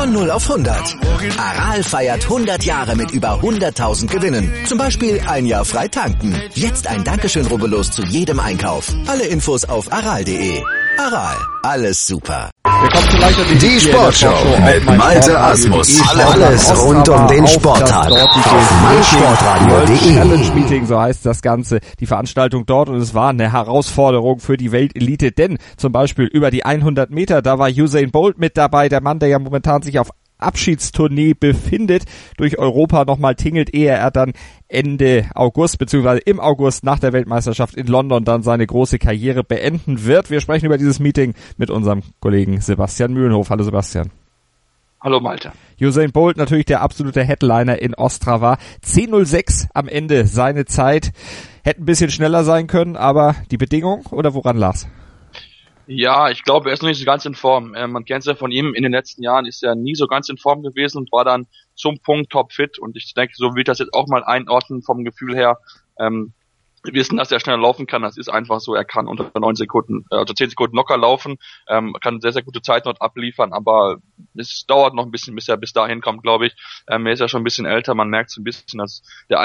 Von 0 auf 100. Aral feiert 100 Jahre mit über 100.000 Gewinnen. Zum Beispiel ein Jahr frei tanken. Jetzt ein Dankeschön, rubbellos zu jedem Einkauf. Alle Infos auf aral.de. Aral, alles super. Die Sportshow mit Malte Asmus. Alles rund um den Sporttag auf meinsportradio.de. Challenge Meeting, so heißt das Ganze, die Veranstaltung dort, und es war eine Herausforderung für die Weltelite, denn zum Beispiel über die 100 Meter, da war Usain Bolt mit dabei, der Mann, der ja momentan sich auf Abschiedstournee befindet, durch Europa nochmal tingelt, ehe er dann Ende August beziehungsweise im August nach der Weltmeisterschaft in London dann seine große Karriere beenden wird. Wir sprechen über dieses Meeting mit unserem Kollegen Sebastian Mühlenhof. Hallo Sebastian. Hallo Malte. Usain Bolt natürlich der absolute Headliner in Ostrava. 10:06 am Ende seine Zeit. Hätte ein bisschen schneller sein können, aber die Bedingung oder woran lag's? Ja, ich glaube, er ist noch nicht so ganz in Form. Man kennt es ja von ihm, in den letzten Jahren ist er nie so ganz in Form gewesen und war dann zum Punkt topfit. Und ich denke, so will ich das jetzt auch mal einordnen vom Gefühl her. Wir wissen, dass er schneller laufen kann. Das ist einfach so. Er kann unter 9 Sekunden, also 10 Sekunden locker laufen, kann sehr, sehr gute Zeit noch abliefern. Aber es dauert noch ein bisschen, bis er bis dahin kommt, glaube ich. Er ist ja schon ein bisschen älter. Man merkt so ein bisschen, dass der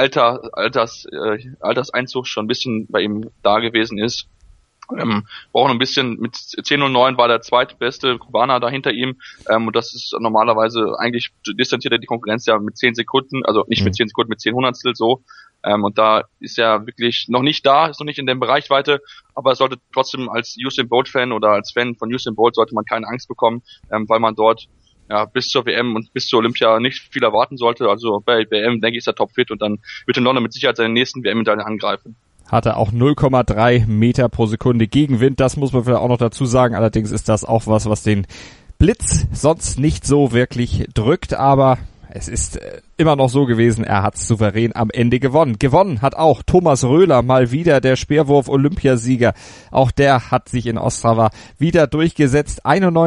Alterseinzug schon ein bisschen bei ihm da gewesen ist. Brauchen ein bisschen, mit 10:09 war der zweitbeste Kubaner da hinter ihm, und das ist normalerweise, eigentlich distanziert er die Konkurrenz ja mit 10 Sekunden, also nicht mit 10 Sekunden, mit 10 Hundertstel so, und da ist er wirklich noch nicht da, ist noch nicht in der Reichweite, aber es sollte trotzdem als Usain Bolt Fan oder als Fan von Usain Bolt sollte man keine Angst bekommen, weil man dort ja bis zur WM und bis zur Olympia nicht viel erwarten sollte. Also bei WM denke ich, ist er topfit und dann wird in London mit Sicherheit seine nächsten WM-Medaillen angreifen. Hatte auch 0,3 Meter pro Sekunde Gegenwind, das muss man vielleicht auch noch dazu sagen. Allerdings ist das auch was den Blitz sonst nicht so wirklich drückt, aber es ist immer noch so gewesen, er hat souverän am Ende gewonnen. Gewonnen hat auch Thomas Röhler, mal wieder der Speerwurf-Olympiasieger. Auch der hat sich in Ostrava wieder durchgesetzt,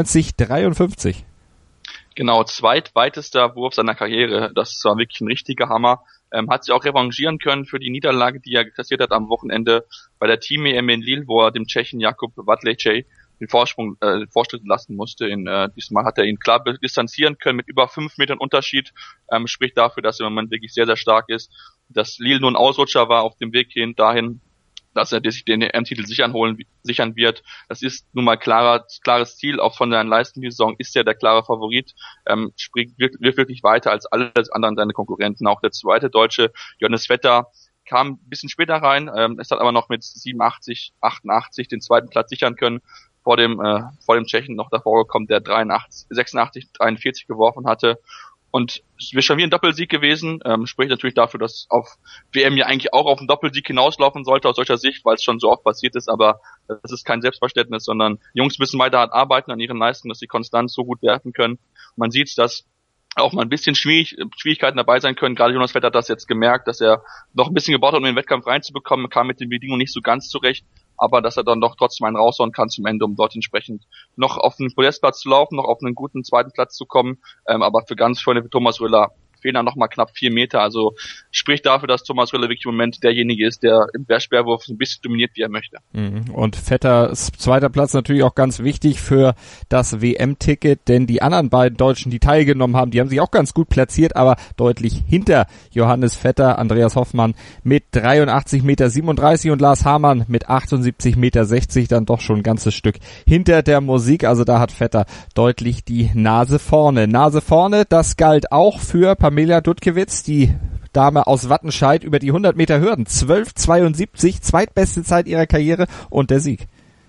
91,53. Genau, zweitweitester Wurf seiner Karriere. Das war wirklich ein richtiger Hammer. Hat sich auch revanchieren können für die Niederlage, die er kassiert hat am Wochenende bei der Team-EM in Lille, wo er dem Tschechen Jakub Wadlejčej den Vorschritt lassen musste. Diesmal hat er ihn klar distanzieren können mit über 5 Metern Unterschied. Spricht dafür, dass er im Moment wirklich sehr, sehr stark ist. Dass Lille nur ein Ausrutscher war auf dem Weg dahin, dass er sich den EM-Titel sichern wird. Das ist nun mal klares Ziel, auch von seinen Leistungen die Saison ist er der klare Favorit, wird wirklich weiter als alle anderen seine Konkurrenten. Auch der zweite Deutsche, Johannes Vetter, kam ein bisschen später rein, es hat aber noch mit 87, 88 den zweiten Platz sichern können, vor dem Tschechen noch davor gekommen, der 86, 43 geworfen hatte. Und es wäre schon wie ein Doppelsieg gewesen, spricht natürlich dafür, dass auf WM ja eigentlich auch auf einen Doppelsieg hinauslaufen sollte aus solcher Sicht, weil es schon so oft passiert ist, aber das ist kein Selbstverständnis, sondern Jungs müssen weiter hart arbeiten an ihren Leistungen, dass sie konstant so gut werfen können. Man sieht, dass auch mal ein bisschen Schwierigkeiten dabei sein können. Gerade Jonas Vetter hat das jetzt gemerkt, dass er noch ein bisschen gebraucht hat, um in den Wettkampf reinzubekommen, kam mit den Bedingungen nicht so ganz zurecht, aber dass er dann doch trotzdem einen raushauen kann zum Ende, um dort entsprechend noch auf den Podestplatz zu laufen, noch auf einen guten zweiten Platz zu kommen. Aber für ganz Freunde wie Thomas Röhler fehlen dann noch mal knapp 4 Meter. Also spricht dafür, dass Thomas Röhler wirklich im Moment derjenige ist, der im Speerwurf ein bisschen dominiert, wie er möchte. Und Vetters zweiter Platz natürlich auch ganz wichtig für das WM-Ticket, denn die anderen beiden Deutschen, die teilgenommen haben, die haben sich auch ganz gut platziert, aber deutlich hinter Johannes Vetter, Andreas Hoffmann mit 83,37 Meter und Lars Hamann mit 78,60 Meter, dann doch schon ein ganzes Stück hinter der Musik. Also da hat Vetter deutlich die Nase vorne. Nase vorne, das galt auch für Pamela Dutkiewicz, die Dame aus Wattenscheid, über die 100 Meter Hürden. 12,72, zweitbeste Zeit ihrer Karriere und der Sieg.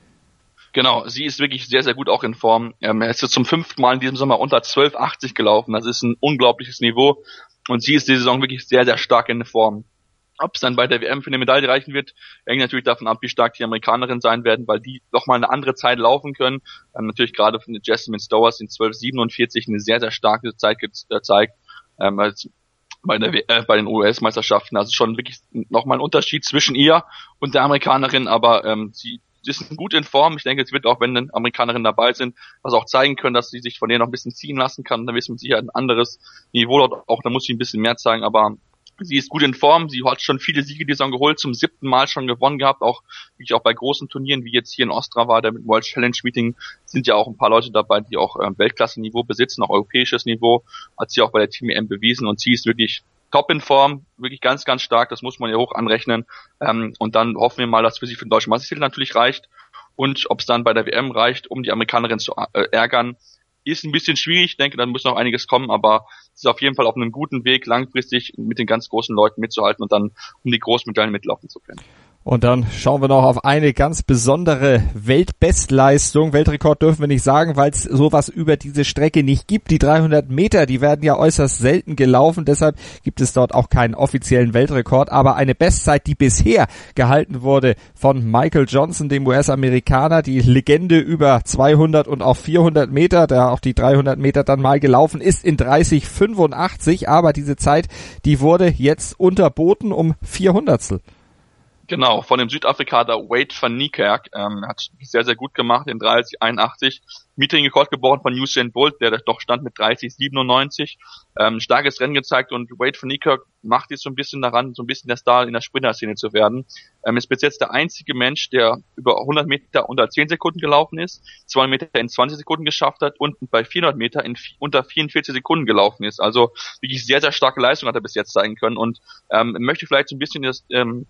Genau, sie ist wirklich sehr, sehr gut auch in Form. Er ist jetzt zum 5. Mal in diesem Sommer unter 12,80 gelaufen. Das ist ein unglaubliches Niveau und sie ist die Saison wirklich sehr, sehr stark in Form. Ob es dann bei der WM für eine Medaille reichen wird, hängt natürlich davon ab, wie stark die Amerikanerinnen sein werden, weil die noch mal eine andere Zeit laufen können. Natürlich gerade von Jasmine Stowers in 12,47 eine sehr, sehr starke Zeit gezeigt. Bei den US-Meisterschaften. Also schon wirklich nochmal ein Unterschied zwischen ihr und der Amerikanerin, aber sie ist gut in Form. Ich denke, es wird auch, wenn dann Amerikanerinnen dabei sind, was auch zeigen können, dass sie sich von ihr noch ein bisschen ziehen lassen kann. Dann wissen wir sicher ein anderes Niveau dort auch, da muss sie ein bisschen mehr zeigen, aber Sie ist gut in Form, sie hat schon viele Siege die Saison geholt, zum 7. Mal schon gewonnen gehabt, auch bei großen Turnieren, wie jetzt hier in Ostrava, der World Challenge Meeting, sind ja auch ein paar Leute dabei, die auch Weltklasse-Niveau besitzen, auch europäisches Niveau, hat sie auch bei der Team EM bewiesen und sie ist wirklich top in Form, wirklich ganz, ganz stark, das muss man ja hoch anrechnen, und dann hoffen wir mal, dass für sie für den deutschen Meistertitel natürlich reicht und ob es dann bei der WM reicht, um die Amerikanerin zu ärgern, ist ein bisschen schwierig, ich denke, da muss noch einiges kommen, aber es ist auf jeden Fall auf einem guten Weg, langfristig mit den ganz großen Leuten mitzuhalten und dann um die Großmedaillen mitlaufen zu können. Und dann schauen wir noch auf eine ganz besondere Weltbestleistung. Weltrekord dürfen wir nicht sagen, weil es sowas über diese Strecke nicht gibt. Die 300 Meter, die werden ja äußerst selten gelaufen, deshalb gibt es dort auch keinen offiziellen Weltrekord. Aber eine Bestzeit, die bisher gehalten wurde von Michael Johnson, dem US-Amerikaner, die Legende über 200 und auch 400 Meter, der auch die 300 Meter dann mal gelaufen ist, in 30,85. Aber diese Zeit, die wurde jetzt unterboten um 400. Genau, von dem Südafrikaner Wade van Niekerk, hat sehr, sehr gut gemacht in 30,81. Meeting-Rekord gebrochen von Usain Bolt, der doch stand mit 30,97. Starkes Rennen gezeigt und Wade van Niekerk macht jetzt so ein bisschen daran, so ein bisschen der Star in der Sprinter-Szene zu werden. Ist bis jetzt der einzige Mensch, der über 100 Meter unter 10 Sekunden gelaufen ist, 200 Meter in 20 Sekunden geschafft hat und bei 400 Meter in unter 44 Sekunden gelaufen ist. Also wirklich sehr, sehr starke Leistung hat er bis jetzt zeigen können und möchte vielleicht so ein bisschen das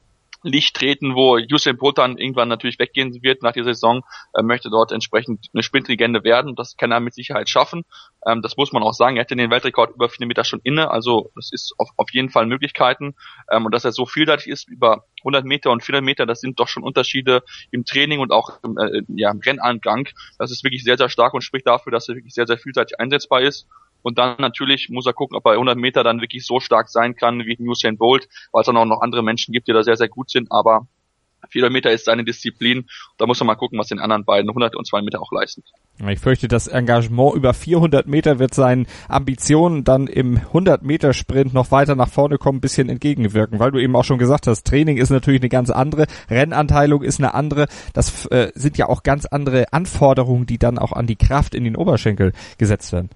Licht treten, wo Usain Bolt dann irgendwann natürlich weggehen wird nach der Saison, möchte dort entsprechend eine Sprintlegende werden. Das kann er mit Sicherheit schaffen. Das muss man auch sagen. Er hätte den Weltrekord über 400 Meter schon inne, also das ist auf jeden Fall Möglichkeiten. Und dass er so vielseitig ist über 100 Meter und 400 Meter, das sind doch schon Unterschiede im Training und auch im Rennangang. Das ist wirklich sehr, sehr stark und spricht dafür, dass er wirklich sehr, sehr vielseitig einsetzbar ist. Und dann natürlich muss er gucken, ob er 100 Meter dann wirklich so stark sein kann wie Usain Bolt, weil es dann auch noch andere Menschen gibt, die da sehr, sehr gut sind. Aber 400 Meter ist seine Disziplin. Da muss man mal gucken, was den anderen beiden 100 und 200 Meter auch leisten. Ich fürchte, das Engagement über 400 Meter wird seinen Ambitionen dann im 100-Meter-Sprint noch weiter nach vorne kommen, ein bisschen entgegenwirken, weil du eben auch schon gesagt hast, Training ist natürlich eine ganz andere, Rennanteilung ist eine andere. Das sind ja auch ganz andere Anforderungen, die dann auch an die Kraft in den Oberschenkel gesetzt werden.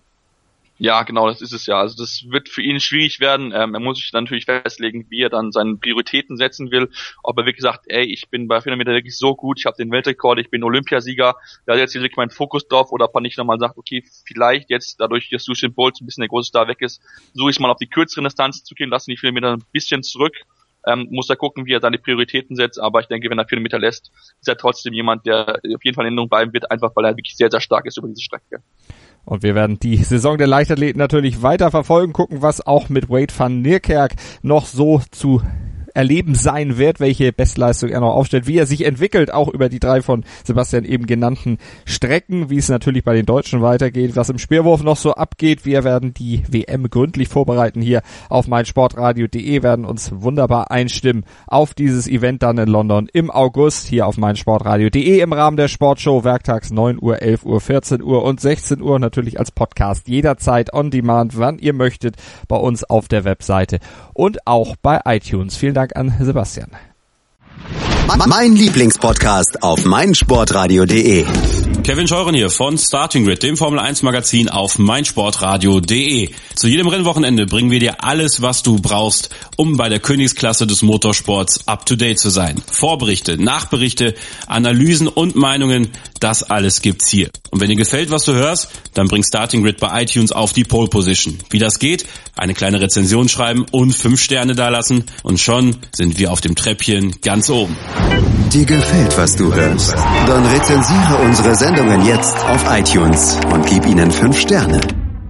Ja, genau, das ist es ja. Also das wird für ihn schwierig werden. Er muss sich dann natürlich festlegen, wie er dann seine Prioritäten setzen will. Ob er wirklich sagt, ich bin bei 400 Meter wirklich so gut, ich habe den Weltrekord, ich bin Olympiasieger, da ist jetzt wirklich mein Fokus drauf. Oder ob er nicht nochmal sagt, okay, vielleicht jetzt, dadurch, dass Usain Bolt ein bisschen der große Star weg ist, suche ich mal auf die kürzeren Distanzen zu gehen, lassen die 400 Meter ein bisschen zurück. Muss er gucken, wie er seine Prioritäten setzt. Aber ich denke, wenn er 400 Meter lässt, ist er trotzdem jemand, der auf jeden Fall in Erinnerung bleiben wird, einfach weil er wirklich sehr, sehr stark ist über diese Strecke. Und wir werden die Saison der Leichtathleten natürlich weiter verfolgen, gucken, was auch mit Wade van Niekerk noch so zu erleben sein wird, welche Bestleistung er noch aufstellt, wie er sich entwickelt, auch über die 3 von Sebastian eben genannten Strecken, wie es natürlich bei den Deutschen weitergeht, was im Speerwurf noch so abgeht. Wir werden die WM gründlich vorbereiten hier auf meinsportradio.de, werden uns wunderbar einstimmen auf dieses Event dann in London im August hier auf meinsportradio.de im Rahmen der Sportshow, werktags 9 Uhr, 11 Uhr, 14 Uhr und 16 Uhr, natürlich als Podcast jederzeit on demand, wann ihr möchtet, bei uns auf der Webseite und auch bei iTunes. Vielen Dank an Sebastian. Mein Lieblingspodcast auf meinsportradio.de. Kevin Scheuren hier von Starting Grid, dem Formel 1 Magazin auf meinsportradio.de. Zu jedem Rennwochenende bringen wir dir alles, was du brauchst, um bei der Königsklasse des Motorsports up to date zu sein. Vorberichte, Nachberichte, Analysen und Meinungen, das alles gibt's hier. Und wenn dir gefällt, was du hörst, dann bring Starting Grid bei iTunes auf die Pole Position. Wie das geht? Eine kleine Rezension schreiben und 5 Sterne dalassen und schon sind wir auf dem Treppchen ganz oben. Dir gefällt, was du hörst? Dann rezensiere unsere Sendungen jetzt auf iTunes und gib ihnen 5 Sterne.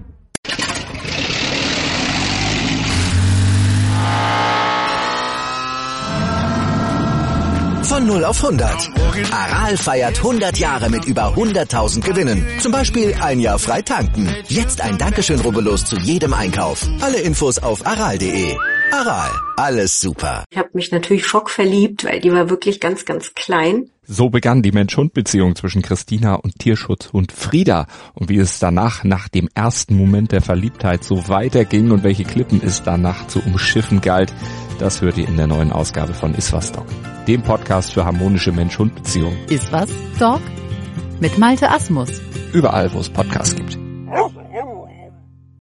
Von 0 auf 100. Aral feiert 100 Jahre mit über 100.000 Gewinnen. Zum Beispiel ein Jahr frei tanken. Jetzt ein Dankeschön, rubbellos zu jedem Einkauf. Alle Infos auf aral.de. Aral, alles super. Ich habe mich natürlich schockverliebt, weil die war wirklich ganz, ganz klein. So begann die Mensch-Hund-Beziehung zwischen Christina und Tierschutzhund Frieda. Und wie es danach, nach dem ersten Moment der Verliebtheit, so weiterging und welche Klippen es danach zu umschiffen galt, das hört ihr in der neuen Ausgabe von Iswas Dog, dem Podcast für harmonische Mensch-Hund-Beziehungen. Iswas Dog? Mit Malte Asmus. Überall, wo es Podcasts gibt.